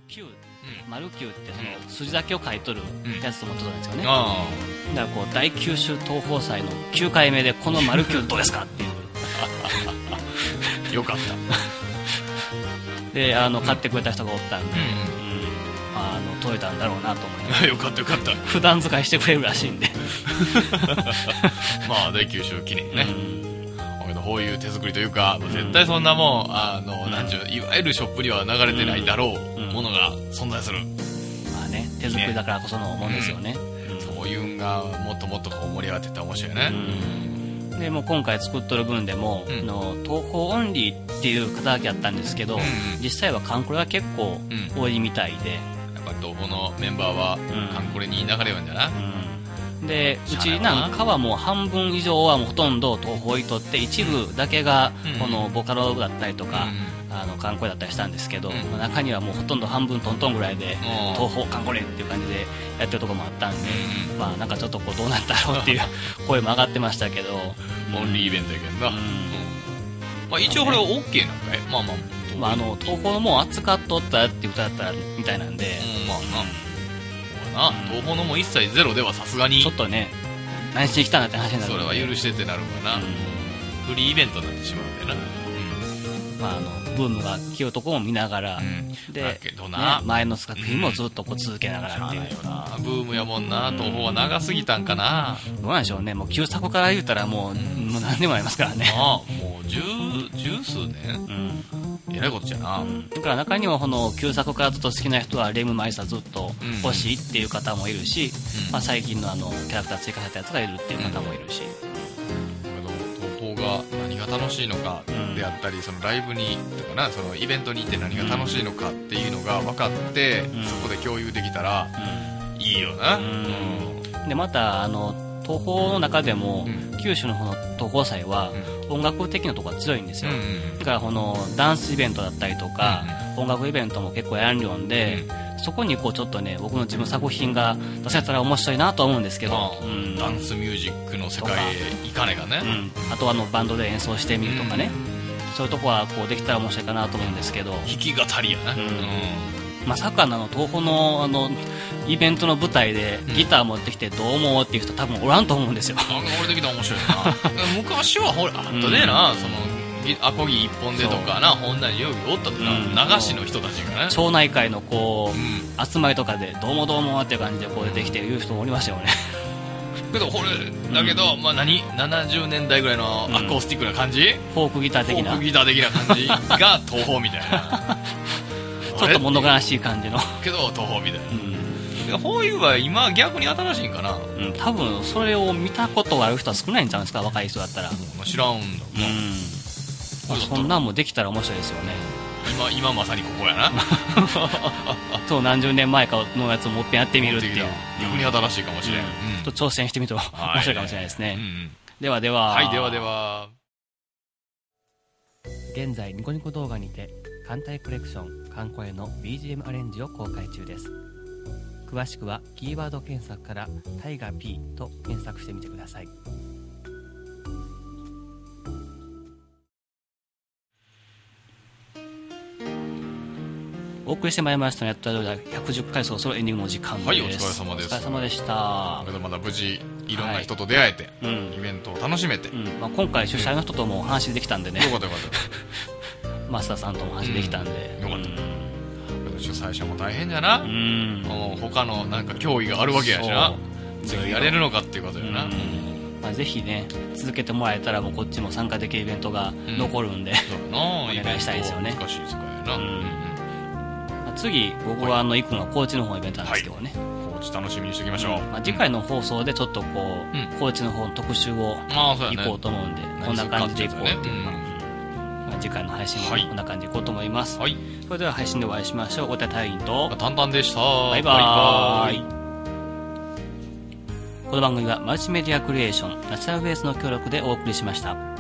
9、丸9ってその筋だけを書いとるやつと思ってたんですよね。だからこう大九州東宝祭の9回目でこの丸9どうですかっていうよかったで買ってくれた人がおったんで、届いたんだろうなと思いますよかったよかった普段使いしてくれるらしいんでまあ大九州記念ね、こういう手作りというか、絶対そんなもんなんちゅういわゆるショップには流れてないだろうものが存在する、 まあね、手作りだからこそのもんですよね、 そういうのがもっともっとこう盛り上がっていったら面白いね、 でもう今回作っとる分でも、東宝オンリーっていう肩書きあったんですけど、実際はカンコレが結構多いみたいで、 やっぱり東宝のメンバーはカンコレに流れるんじゃな、 でうちなんかはもう半分以上はもうほとんど東宝にとって一部だけがこのボカロだったりとか、カンコレだったりしたんですけど、中にはもうほとんど半分トントンぐらいで東宝カンコレっていう感じでやってるところもあったんで、まあなんかちょっとこうどうなったろうっていう声も上がってましたけど、 オンリーイベントやけどな、まあ、一応これは OK なんかい、まあ東宝のもう扱っとったっていう歌だったみたいなんで、 まあ東宝のも一切ゼロではさすがにちょっとね何しに来たなって話になるんで、 それは許してってなるんかな、フリーイベントになってしまうんだよな、 ブームが来るところも見ながら、でだけどな、 前の作品もずっとこう続けながらっていう、 ブームやもんな、東宝は長すぎたんかな、 どうなんでしょうね、もう旧作から言うたらもう何でもありますからね、 もう十数年、えらいことじゃな、 だから中にはこの旧作からずっと好きな人はレムマイサずっと欲しいっていう方もいるし、最近のキャラクター追加されたやつがいるっていう方もいるし、 東宝が何が楽しいのかであったり、そのライブにとかな、そのイベントに行って何が楽しいのかっていうのが分かって、そこで共有できたらいいよな、 でまた東宝の中でも、九州の方の東宝祭は音楽的なところが強いんですよ、だからこのダンスイベントだったりとか、音楽イベントも結構やんりょんで、そこにこうちょっとね僕の自分作品が出せたら面白いなと思うんですけど、 ダンスミュージックの世界へ行かねがね、 あとはバンドで演奏してみるとかね、そういうとこはこうできたら面白いかなと思うんですけど、 弾き語りやな、 まさか東宝のイベントの舞台でギター持ってきてどう思うっていう人多分おらんと思うんですよ。 俺できたら面白いな昔はほらあったねな、そのアコギ一本でとかな、ほんなによくおったってな、流しの人たちがね、 町内会のこう、集まりとかでどうもどうもっていう感じでこう出てきて言う人もおりましたよねけどこれだけど、70年代ぐらいのアコースティックな感じ、 フォークギター的な感じが東宝みたいなちょっと物悲しい感じのけど東宝みたいな、こういう場合今逆に新しいんかな、 多分それを見たことがある人は少ないんちゃうんですか、若い人だったら。 知らんんだそんなんもできたら面白いですよね。 今まさにここやなそう何十年前かのやつをもっぺんやってみるっていう、 逆に新しいかもしれん、 ちょっと挑戦してみると面白いかもしれないですね。ではでは、 はい、ではでは。 現在ニコニコ動画にて艦隊コレクションカンコレの BGM アレンジを公開中です。詳しくはキーワード検索からタイガ P と検索してみてください。お送りしてまいりましたね。やったら110回そろそろエンディングの時間です。 はい、お疲れ様です。 お疲れ様でした。 まだ無事いろんな人と出会えて、イベントを楽しめて、 今回主催の人とも話できたんでね、 よかったよかったマスターさんとも話できたんで、 よかった。主催者も大変じゃな、他のなんか競技があるわけやしな、次やれるのかっていうことやな。 ぜひね続けてもらえたらもうこっちも参加できるイベントが残るんで、お願いしたいですよね。 難しい世界やな。 次僕は行くのは高知の方のイベントなんですけどね、 高知楽しみにしておきましょう。 次回の放送でちょっとこう、高知の方の特集を行こうと思うんで、こんな感じで行こうっていうのが、次回の配信もこんな感じで行こうと思います。それでは配信でお会いしましょう。おたたいんとタンタンでした。 バイバーイ。この番組はマルチメディアクリエーションナチュラルベースの協力でお送りしました。